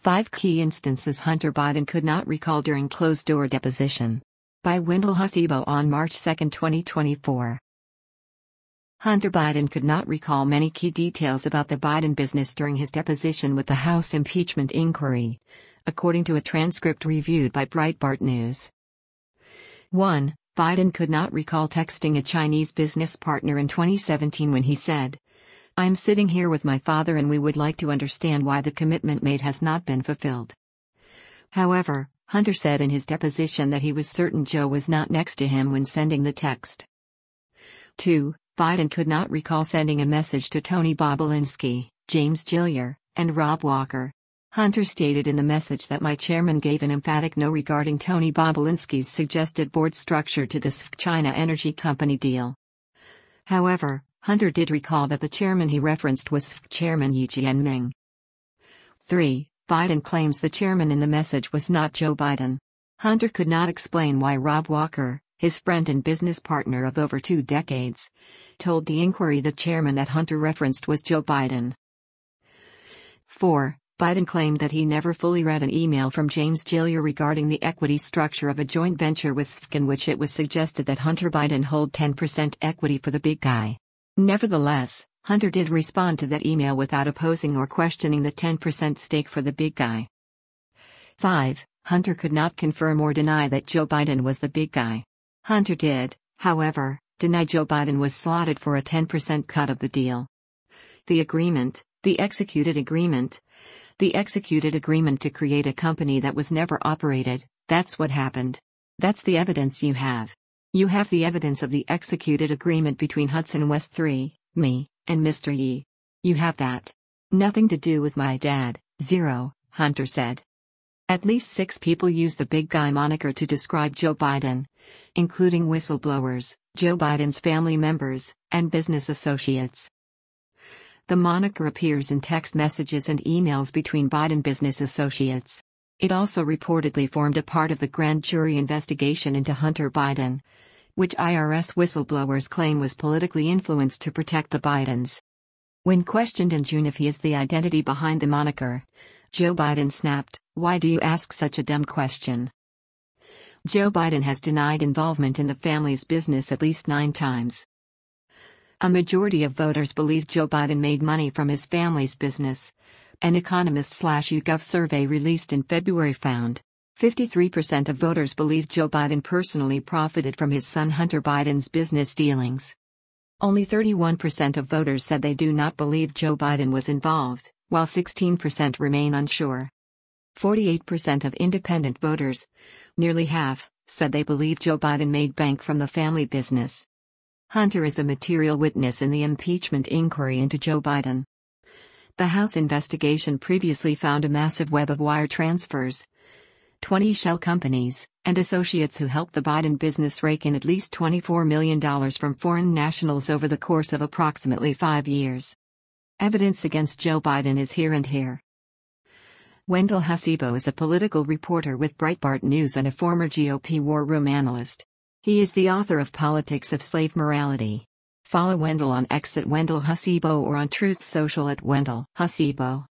5 Key Instances Hunter Biden Could Not Recall During Closed-Door Deposition. By Wendell Hasibo on March 2, 2024. Hunter Biden could not recall many key details about the Biden business during his deposition with the House impeachment inquiry, according to a transcript reviewed by Breitbart News. 1. Biden could not recall texting a Chinese business partner in 2017 when he said, "I'm sitting here with my father and we would like to understand why the commitment made has not been fulfilled." However, Hunter said in his deposition that he was certain Joe was not next to him when sending the text. 2. Biden could not recall sending a message to Tony Bobulinski, James Gilliar, and Rob Walker. Hunter stated in the message that my chairman gave an emphatic no regarding Tony Bobulinski's suggested board structure to the SFC China Energy Company deal. However, Hunter did recall that the chairman he referenced was SFC Chairman Ye Jianming. 3. Biden claims the chairman in the message was not Joe Biden. Hunter could not explain why Rob Walker, his friend and business partner of over 2 decades, told the inquiry the chairman that Hunter referenced was Joe Biden. 4. Biden claimed that he never fully read an email from James Gilliar regarding the equity structure of a joint venture with SFC in which it was suggested that Hunter Biden hold 10% equity for the big guy. Nevertheless, Hunter did respond to that email without opposing or questioning the 10% stake for the big guy. 5. Hunter could not confirm or deny that Joe Biden was the big guy. Hunter did, however, deny Joe Biden was slotted for a 10% cut of the deal. The executed agreement to create a company that was never operated, that's what happened. That's the evidence you have. You have the evidence of the executed agreement between Hudson West 3, me, and Mr. Yi. You have that. Nothing to do with my dad, 0, Hunter said. At least 6 people use the big guy moniker to describe Joe Biden, including whistleblowers, Joe Biden's family members, and business associates. The moniker appears in text messages and emails between Biden business associates. It also reportedly formed a part of the grand jury investigation into Hunter Biden, which IRS whistleblowers claim was politically influenced to protect the Bidens. When questioned in June if he is the identity behind the moniker, Joe Biden snapped, "Why do you ask such a dumb question?" Joe Biden has denied involvement in the family's business at least 9 times. A majority of voters believe Joe Biden made money from his family's business. An Economist/YouGov survey released in February found 53% of voters believe Joe Biden personally profited from his son Hunter Biden's business dealings. Only 31% of voters said they do not believe Joe Biden was involved, while 16% remain unsure. 48% of independent voters, nearly half, said they believe Joe Biden made bank from the family business. Hunter is a material witness in the impeachment inquiry into Joe Biden. The House investigation previously found a massive web of wire transfers, 20 shell companies, and associates who helped the Biden business rake in at least $24 million from foreign nationals over the course of approximately 5 years. Evidence against Joe Biden is here and here. Wendell Hasibo is a political reporter with Breitbart News and a former GOP war room analyst. He is the author of Politics of Slave Morality. Follow Wendell on X at Wendell Hasibo or on Truth Social at Wendell Hasibo.